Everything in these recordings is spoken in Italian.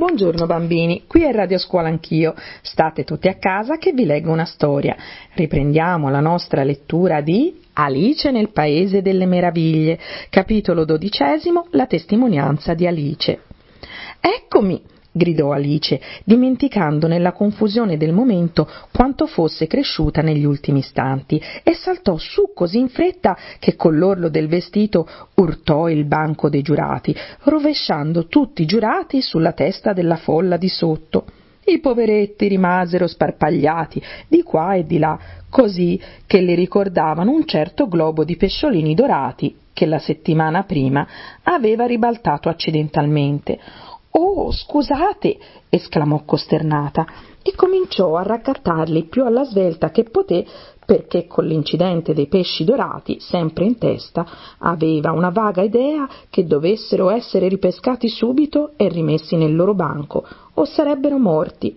Buongiorno bambini, qui è Radio Scuola Anch'io. State tutti a casa che vi leggo una storia. Riprendiamo la nostra lettura di Alice nel Paese delle Meraviglie, capitolo 12, la testimonianza di Alice. Eccomi! Gridò Alice, dimenticando nella confusione del momento quanto fosse cresciuta negli ultimi istanti, e saltò su così in fretta che con l'orlo del vestito urtò il banco dei giurati, rovesciando tutti i giurati sulla testa della folla di sotto. I poveretti rimasero sparpagliati di qua e di là, così che le ricordavano un certo globo di pesciolini dorati che la settimana prima aveva ribaltato accidentalmente. «Oh, scusate!» esclamò costernata e cominciò a raccattarli più alla svelta che poté, perché con l'incidente dei pesci dorati sempre in testa aveva una vaga idea che dovessero essere ripescati subito e rimessi nel loro banco o sarebbero morti.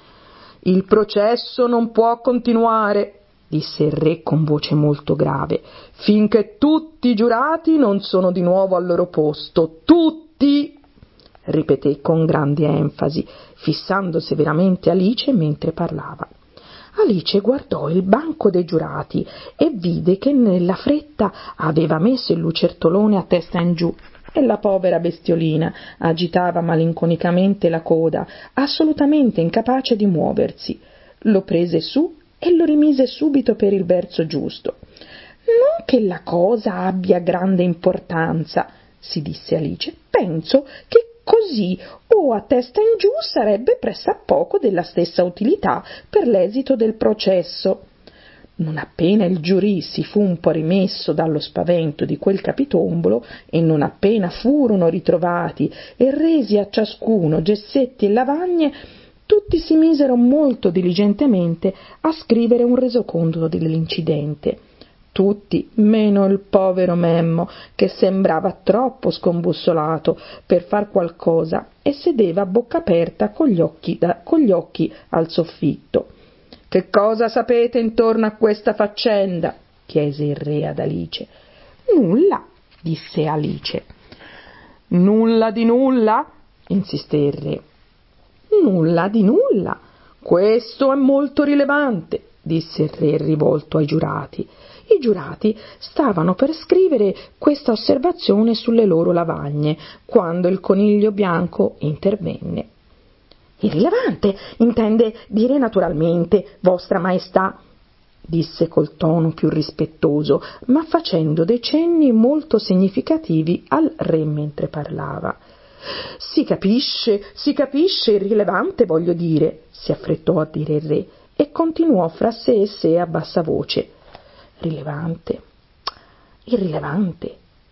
«Il processo non può continuare», disse il re con voce molto grave, «finché tutti i giurati non sono di nuovo al loro posto. Tutti!» ripeté con grande enfasi, fissando severamente Alice mentre parlava. Alice guardò il banco dei giurati e vide che nella fretta aveva messo il lucertolone a testa in giù e la povera bestiolina agitava malinconicamente la coda, assolutamente incapace di muoversi. Lo prese su e lo rimise subito per il verso giusto. «Non che la cosa abbia grande importanza», si disse Alice, «penso che così o a testa in giù sarebbe pressappoco della stessa utilità per l'esito del processo». Non appena il giurì si fu un po' rimesso dallo spavento di quel capitombolo e non appena furono ritrovati e resi a ciascuno gessetti e lavagne, tutti si misero molto diligentemente a scrivere un resoconto dell'incidente. Tutti, meno il povero Memmo, che sembrava troppo scombussolato per far qualcosa e sedeva a bocca aperta con gli occhi al soffitto. «Che cosa sapete intorno a questa faccenda?» chiese il re ad Alice. «Nulla», disse Alice. «Nulla di nulla?» insisté il re. «Nulla di nulla. Questo è molto rilevante», disse il re rivolto ai giurati. I giurati stavano per scrivere questa osservazione sulle loro lavagne, quando il coniglio bianco intervenne. «Irrilevante intende dire naturalmente, vostra maestà», disse col tono più rispettoso, ma facendo dei cenni molto significativi al re mentre parlava. Si capisce, irrilevante voglio dire», si affrettò a dire il re, e continuò fra sé e sé a bassa voce. «Rilevante, irrilevante,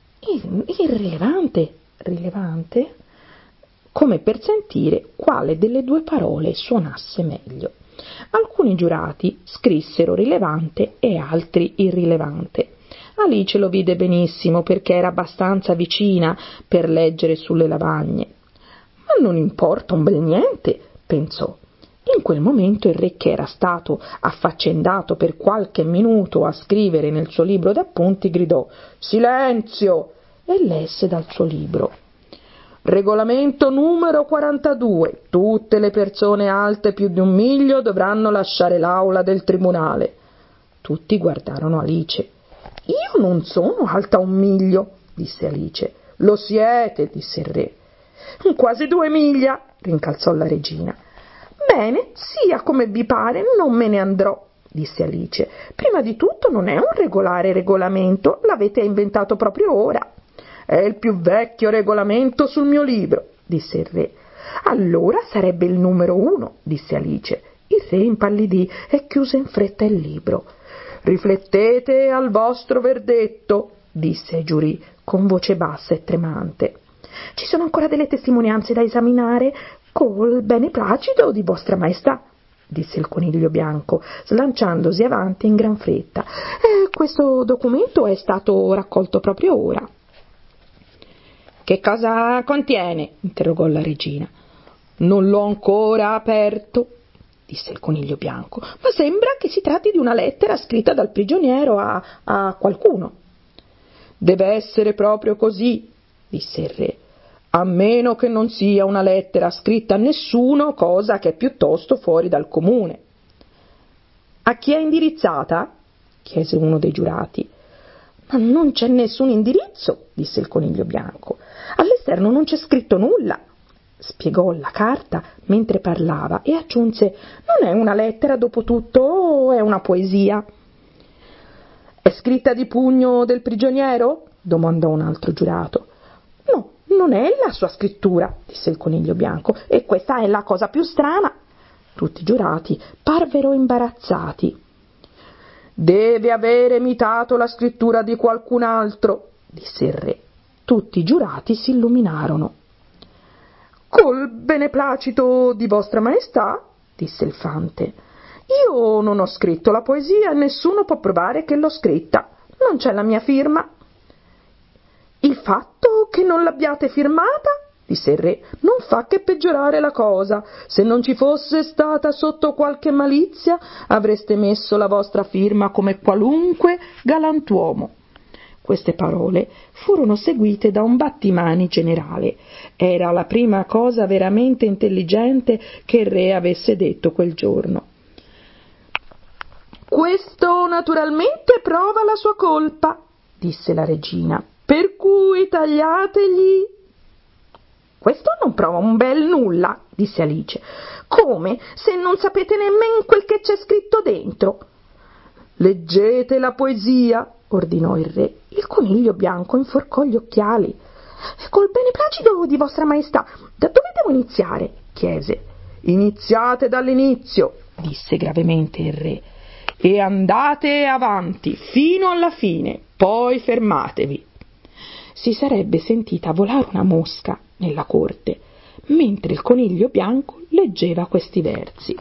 rilevante», come per sentire quale delle due parole suonasse meglio. Alcuni giurati scrissero rilevante e altri irrilevante. Alice lo vide benissimo perché era abbastanza vicina per leggere sulle lavagne. «Ma non importa un bel niente», pensò. In quel momento il re, che era stato affaccendato per qualche minuto a scrivere nel suo libro d'appunti, gridò «Silenzio!» e lesse dal suo libro. «Regolamento numero 42. Tutte le persone alte più di 1 miglio dovranno lasciare l'aula del tribunale». Tutti guardarono Alice. «Io non sono alta 1 miglio», disse Alice. «Lo siete», disse il re. «Quasi 2 miglia», rincalzò la regina. «Bene, sia come vi pare, non me ne andrò», disse Alice. «Prima di tutto non è un regolare regolamento, l'avete inventato proprio ora». «È il più vecchio regolamento sul mio libro», disse il re. «Allora sarebbe il numero 1», disse Alice. Il re impallidì e chiuse in fretta il libro. «Riflettete al vostro verdetto», disse ai giurì con voce bassa e tremante. «Ci sono ancora delle testimonianze da esaminare col beneplacito di vostra maestà», disse il coniglio bianco, slanciandosi avanti in gran fretta. «Questo documento è stato raccolto proprio ora». «Che cosa contiene?» interrogò la regina. «Non l'ho ancora aperto», disse il coniglio bianco, «ma sembra che si tratti di una lettera scritta dal prigioniero a qualcuno». «Deve essere proprio così», disse il re. a meno che non sia una lettera scritta a nessuno, cosa che è piuttosto fuori dal comune. A chi è indirizzata? Chiese uno dei giurati. Ma non c'è nessun indirizzo, disse il Coniglio Bianco. All'esterno non c'è scritto nulla. Spiegò la carta mentre parlava e aggiunse: non è una lettera, dopo tutto è una poesia. È scritta di pugno del prigioniero? Domandò un altro giurato. No, non è la sua scrittura, disse il Coniglio Bianco, e questa è la cosa più strana. Tutti i giurati parvero imbarazzati. Deve avere imitato la scrittura di qualcun altro, disse il re. Tutti i giurati si illuminarono. Col beneplacito di vostra maestà, disse il fante, io non ho scritto la poesia e nessuno può provare che l'ho scritta. Non c'è la mia firma. Il fatto che non l'abbiate firmata, disse il re, non fa che peggiorare la cosa. Se non ci fosse stata sotto qualche malizia, avreste messo la vostra firma come qualunque galantuomo. Queste parole furono seguite da un battimani generale. Era la prima cosa veramente intelligente che il re avesse detto quel giorno. Questo naturalmente prova la sua colpa, disse la regina, per cui tagliategli. Questo non prova un bel nulla, disse Alice. Come, se non sapete nemmeno quel che c'è scritto dentro? Leggete la poesia, ordinò il re. Il Coniglio Bianco inforcò gli occhiali. Col beneplacito di vostra maestà, da dove devo iniziare? Chiese. Iniziate dall'inizio, disse gravemente il re, e andate avanti fino alla fine, poi fermatevi. Si sarebbe sentita volare una mosca nella corte, mentre il Coniglio Bianco leggeva questi versi.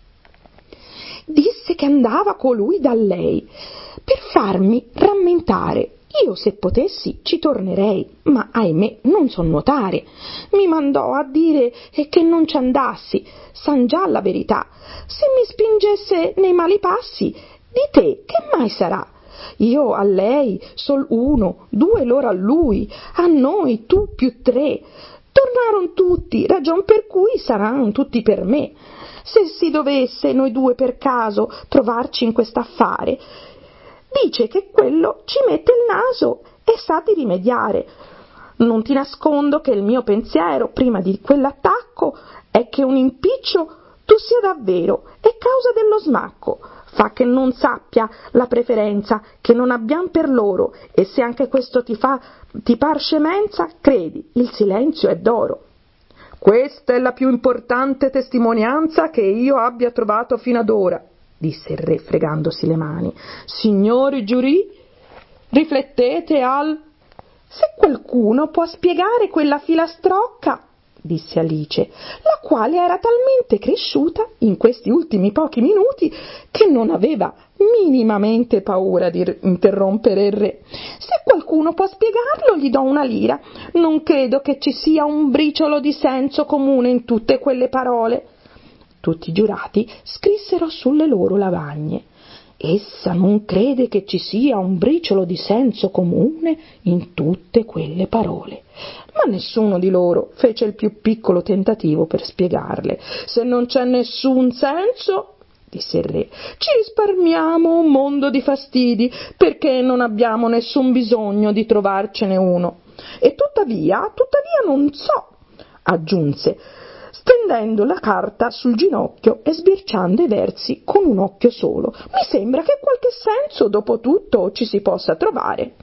Disse che andava colui da lei per farmi rammentare. Io, se potessi, ci tornerei, ma ahimè non so nuotare. Mi mandò a dire che non ci andassi, san già la verità. Se mi spingesse nei mali passi, di te che mai sarà? Io a lei, sol uno, due loro a lui, a noi tu più tre. Tornaron tutti, ragion per cui saran tutti per me. Se si dovesse noi due per caso trovarci in quest'affare, dice che quello ci mette il naso e sa di rimediare. Non ti nascondo che il mio pensiero, prima di quell'attacco, è che un impiccio tu sia davvero e causa dello smacco. Fa che non sappia la preferenza che non abbiam per loro, e se anche questo ti par scemenza, credi, il silenzio è d'oro. Questa è la più importante testimonianza che io abbia trovato fino ad ora, disse il re fregandosi le mani. Signori giurì, riflettete al... Se qualcuno può spiegare quella filastrocca, disse Alice, la quale era talmente cresciuta in questi ultimi pochi minuti che non aveva minimamente paura di interrompere il re. Se qualcuno può spiegarlo, gli do una lira. Non credo che ci sia un briciolo di senso comune in tutte quelle parole. Tutti i giurati scrissero sulle loro lavagne. Essa non crede che ci sia un briciolo di senso comune in tutte quelle parole. Ma nessuno di loro fece il più piccolo tentativo per spiegarle. Se non c'è nessun senso, disse il re, ci risparmiamo un mondo di fastidi, perché non abbiamo nessun bisogno di trovarcene uno. E tuttavia non so, aggiunse, stendendo la carta sul ginocchio e sbirciando i versi con un occhio solo. Mi sembra che qualche senso, dopo tutto, ci si possa trovare.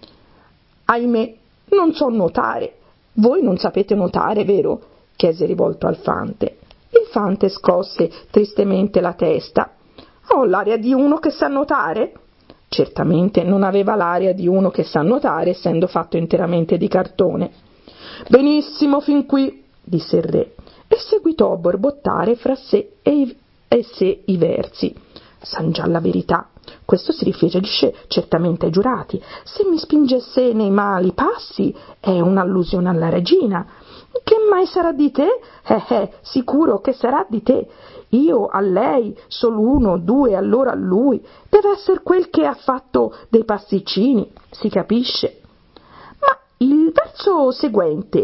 Ahimè, non so nuotare. Voi non sapete nuotare, vero? Chiese rivolto al fante. Il fante scosse tristemente la testa. Ho l'aria di uno che sa nuotare? Certamente non aveva l'aria di uno che sa nuotare, essendo fatto interamente di cartone. Benissimo fin qui, disse il re, e seguitò a borbottare fra sé e sé i versi. San già la verità. Questo si riferisce certamente ai giurati. Se mi spingesse nei mali passi, è un'allusione alla regina. Che mai sarà di te? Sicuro che sarà di te. Io a lei, solo uno, due, allora a lui. Deve essere quel che ha fatto dei pasticcini, si capisce. Ma il verso seguente,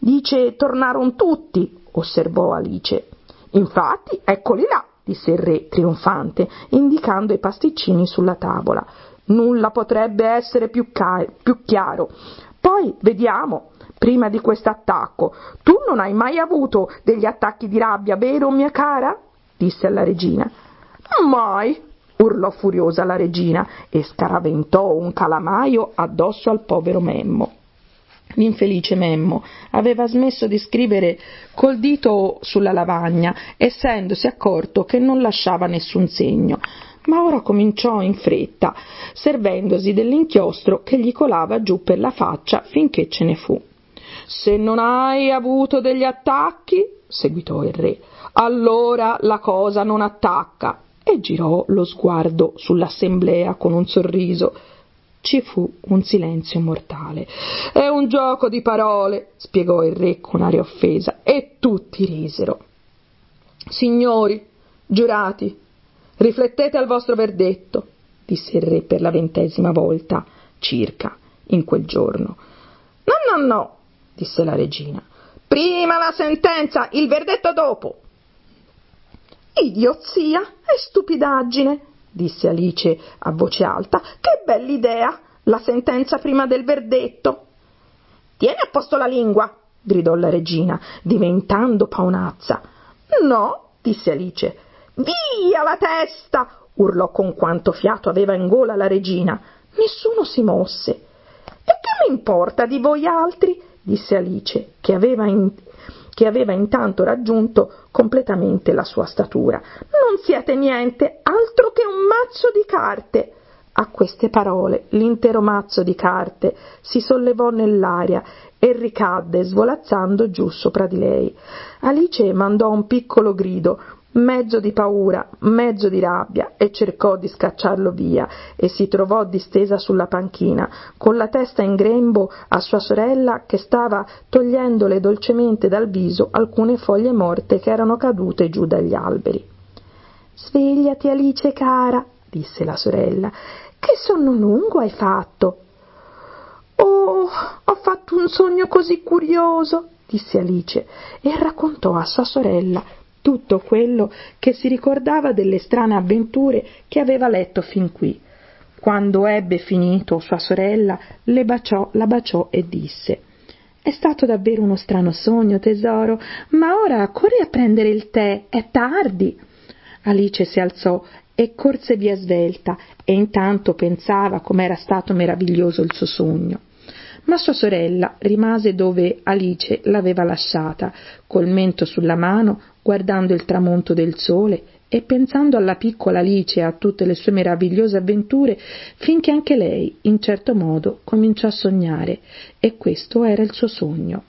Dice tornarono tutti, osservò Alice. Infatti, eccoli là, disse il re trionfante, indicando i pasticcini sulla tavola. Nulla potrebbe essere più chiaro. Poi vediamo, prima di questo attacco, tu non hai mai avuto degli attacchi di rabbia, vero, mia cara? Disse alla regina. Mai, urlò furiosa la regina e scaraventò un calamaio addosso al povero Memmo. L'infelice Memmo aveva smesso di scrivere col dito sulla lavagna, essendosi accorto che non lasciava nessun segno, ma ora cominciò in fretta, servendosi dell'inchiostro che gli colava giù per la faccia finché ce ne fu. «Se non hai avuto degli attacchi», seguitò il re, «allora la cosa non attacca», e girò lo sguardo sull'assemblea con un sorriso. Ci fu un silenzio mortale. «È un gioco di parole», spiegò il re con aria offesa, e tutti risero. «Signori, giurati, riflettete al vostro verdetto», disse il re per la 20ª volta circa in quel giorno. No, disse la regina. «Prima la sentenza, il verdetto dopo». «Idiozia e stupidaggine», disse Alice a voce alta. «Che bell'idea, la sentenza prima del verdetto». «Tieni a posto la lingua», gridò la regina, diventando paonazza. «No», disse Alice. «Via la testa», urlò con quanto fiato aveva in gola la regina. Nessuno si mosse. «E che mi importa di voi altri?» disse Alice, che aveva intanto raggiunto completamente la sua statura. «Non siete niente altro che un mazzo di carte». A queste parole l'intero mazzo di carte si sollevò nell'aria e ricadde svolazzando giù sopra di lei. Alice mandò un piccolo grido, mezzo di paura, mezzo di rabbia, e cercò di scacciarlo via, e si trovò distesa sulla panchina, con la testa in grembo a sua sorella, che stava togliendole dolcemente dal viso alcune foglie morte che erano cadute giù dagli alberi. «Svegliati, Alice cara», disse la sorella, «che sonno lungo hai fatto». «Oh, ho fatto un sogno così curioso», disse Alice, e raccontò a sua sorella tutto quello che si ricordava delle strane avventure che aveva letto fin qui. Quando ebbe finito, sua sorella la baciò e disse: «È stato davvero uno strano sogno, tesoro, ma ora corri a prendere il tè, è tardi». Alice si alzò e corse via svelta, e intanto pensava com'era stato meraviglioso il suo sogno. Ma sua sorella rimase dove Alice l'aveva lasciata, col mento sulla mano, guardando il tramonto del sole e pensando alla piccola Alice e a tutte le sue meravigliose avventure, finché anche lei, in certo modo, cominciò a sognare, e questo era il suo sogno.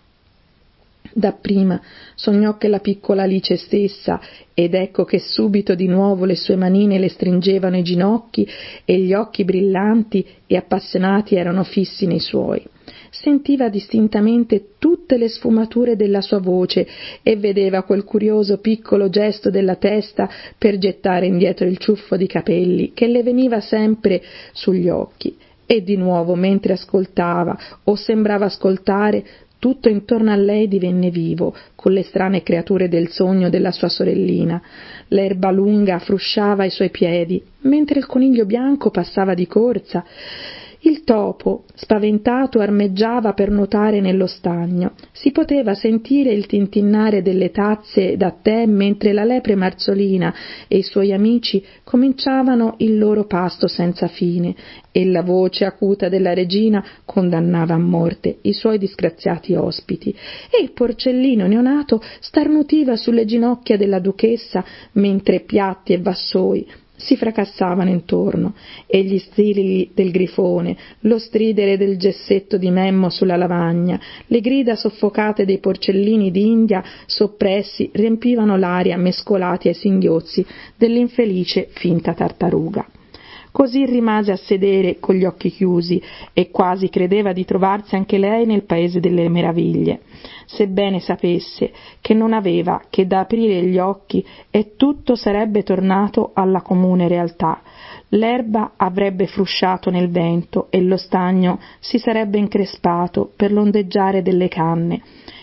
Dapprima sognò che la piccola Alice stessa, ed ecco che subito di nuovo le sue manine le stringevano i ginocchi e gli occhi brillanti e appassionati erano fissi nei suoi. Sentiva distintamente tutte le sfumature della sua voce e vedeva quel curioso piccolo gesto della testa per gettare indietro il ciuffo di capelli che le veniva sempre sugli occhi. E di nuovo, mentre ascoltava o sembrava ascoltare, tutto intorno a lei divenne vivo, con le strane creature del sogno della sua sorellina. L'erba lunga frusciava ai suoi piedi, mentre il coniglio bianco passava di corsa. Il topo, spaventato, armeggiava per nuotare nello stagno. Si poteva sentire il tintinnare delle tazze da tè mentre la lepre marzolina e i suoi amici cominciavano il loro pasto senza fine, e la voce acuta della regina condannava a morte i suoi disgraziati ospiti, e il porcellino neonato starnutiva sulle ginocchia della duchessa mentre piatti e vassoi si fracassavano intorno, e gli strilli del grifone, lo stridere del gessetto di Memmo sulla lavagna, le grida soffocate dei porcellini d'India soppressi riempivano l'aria mescolati ai singhiozzi dell'infelice finta tartaruga. Così rimase a sedere con gli occhi chiusi e quasi credeva di trovarsi anche lei nel paese delle meraviglie, sebbene sapesse che non aveva che da aprire gli occhi e tutto sarebbe tornato alla comune realtà. L'erba avrebbe frusciato nel vento e lo stagno si sarebbe increspato per l'ondeggiare delle canne,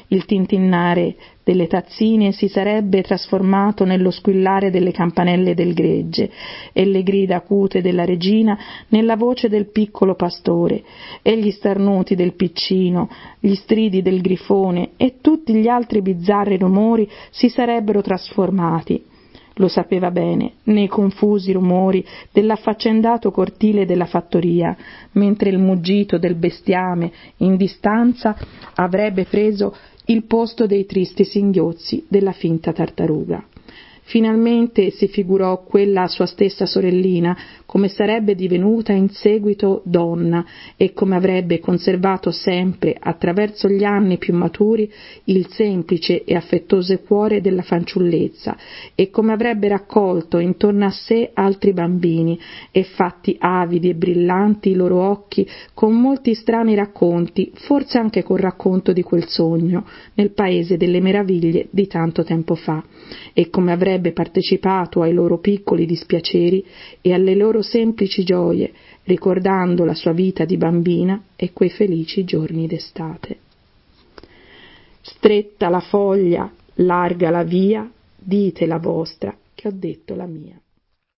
il tintinnare delle tazzine si sarebbe trasformato nello squillare delle campanelle del gregge e le grida acute della regina nella voce del piccolo pastore e gli starnuti del piccino, gli stridi del grifone e tutti gli altri bizzarri rumori si sarebbero trasformati. Lo sapeva bene, nei confusi rumori dell'affaccendato cortile della fattoria, mentre il muggito del bestiame in distanza avrebbe preso il posto dei tristi singhiozzi della finta tartaruga. Finalmente si figurò quella sua stessa sorellina come sarebbe divenuta in seguito donna e come avrebbe conservato sempre, attraverso gli anni più maturi, il semplice e affettoso cuore della fanciullezza e come avrebbe raccolto intorno a sé altri bambini e fatti avidi e brillanti i loro occhi con molti strani racconti, forse anche col racconto di quel sogno nel paese delle meraviglie di tanto tempo fa, e come avrebbe partecipato ai loro piccoli dispiaceri e alle loro semplici gioie, ricordando la sua vita di bambina e quei felici giorni d'estate. Stretta la foglia, larga la via, dite la vostra, che ho detto la mia.